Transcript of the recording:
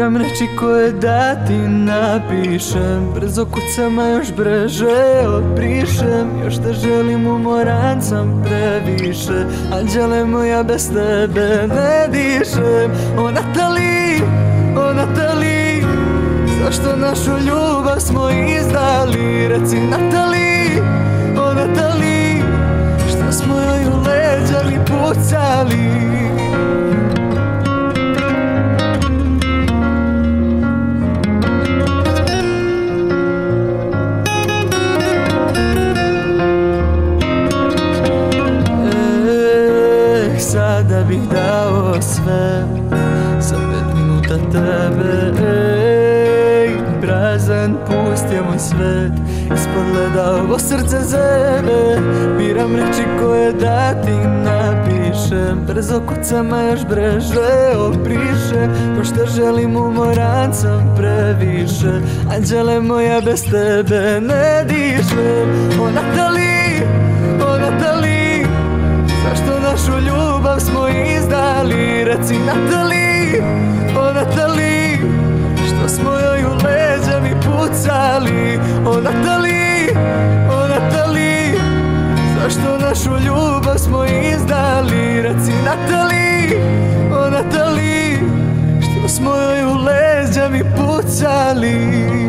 biram reči koje da ti napišem. Brzo kucam, a još brže otbrišem. Još te želim, umoran sam previše. Anđele moja, bez tebe ne dišem. O Natali, o Natali, zašto našu ljubav smo izdali? Reci Natali, o Natali, što smo joj u leđa mi pucali? Sada bih dao sve za 5 minuta tebe. Prazan, pust je moj svet, ispod leda ovo srce zebe. Biram reči koje da ti napišem. Brzo kucam, a još brže obrišem. Još te želim, umoran sam previše. Anđele moja, bez tebe ne dišem. O Natali, o Natali, zašto našu ljubav smo izdali? Reci Natali, o Natali, što smo joj u leđa mi pucali? O Natali, o Natali, zašto našu ljubav smo izdali? Reci Natali, o Natali, što smo joj u leđa mi pucali?